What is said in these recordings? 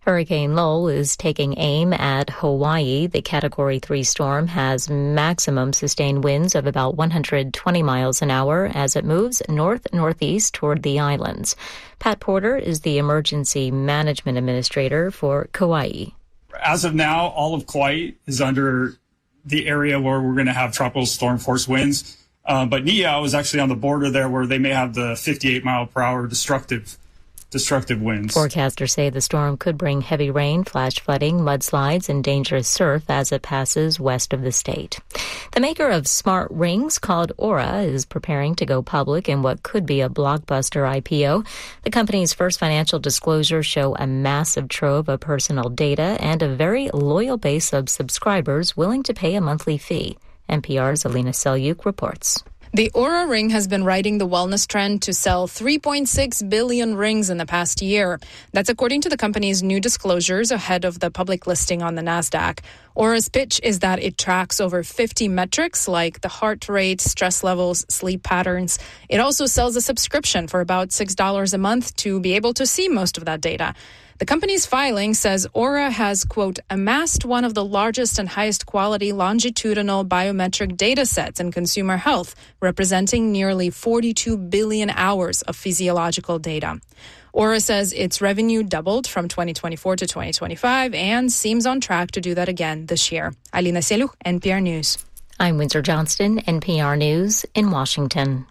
Hurricane Lowell is taking aim at Hawaii. The Category 3 storm has maximum sustained winds of about 120 miles an hour as it moves north-northeast toward the islands. Pat Porter is the Emergency Management Administrator for Kauai. As of now, all of Kauai is under the area where we're going to have tropical storm force winds. But Niihau is actually on the border there where they may have the 58-mile-per-hour destructive winds. Forecasters say the storm could bring heavy rain, flash flooding, mudslides, and dangerous surf as it passes west of the state. The maker of smart rings called Aura is preparing to go public in what could be a blockbuster IPO. The company's first financial disclosures show a massive trove of personal data and a very loyal base of subscribers willing to pay a monthly fee. NPR's Alina Selyuk reports. The Aura ring has been riding the wellness trend to sell 3.6 billion rings in the past year. That's according to the company's new disclosures ahead of the public listing on the NASDAQ. Aura's pitch is that it tracks over 50 metrics like the heart rate, stress levels, sleep patterns. It also sells a subscription for about $6 a month to be able to see most of that data. The company's filing says Aura has, quote, amassed one of the largest and highest quality longitudinal biometric data sets in consumer health, representing nearly 42 billion hours of physiological data. Aura says its revenue doubled from 2024 to 2025 and seems on track to do that again this year. Alina Selyuk, NPR News. I'm Windsor Johnston, NPR News in Washington.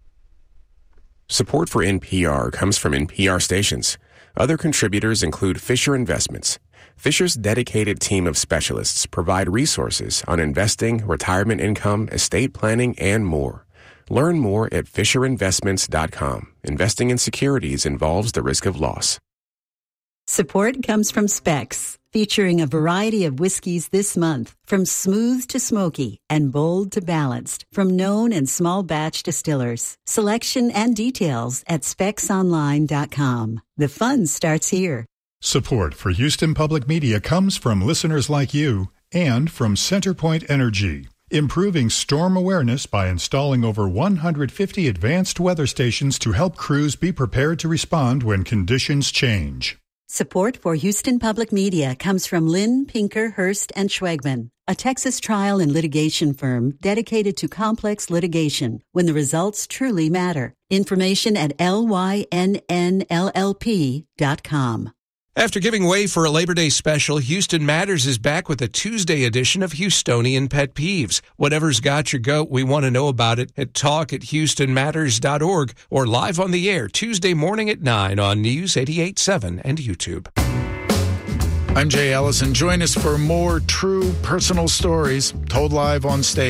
Support for NPR comes from NPR stations. Other contributors include Fisher Investments. Fisher's dedicated team of specialists provide resources on investing, retirement income, estate planning, and more. Learn more at FisherInvestments.com. Investing in securities involves the risk of loss. Support comes from Specs, featuring a variety of whiskeys this month, from smooth to smoky and bold to balanced, from known and small batch distillers. Selection and details at specsonline.com. The fun starts here. Support for Houston Public Media comes from listeners like you and from CenterPoint Energy, improving storm awareness by installing over 150 advanced weather stations to help crews be prepared to respond when conditions change. Support for Houston Public Media comes from Lynn, Pinker, Hurst, and Schwegman, a Texas trial and litigation firm dedicated to complex litigation when the results truly matter. Information at lynnllp.com. After giving way for a Labor Day special, Houston Matters is back with a Tuesday edition of Houstonian Pet Peeves. Whatever's got your goat, we want to know about it at talk@houstonmatters.org or live on the air Tuesday morning at 9 on News 88.7 and YouTube. I'm Jay Ellison. Join us for more true personal stories told live on stage.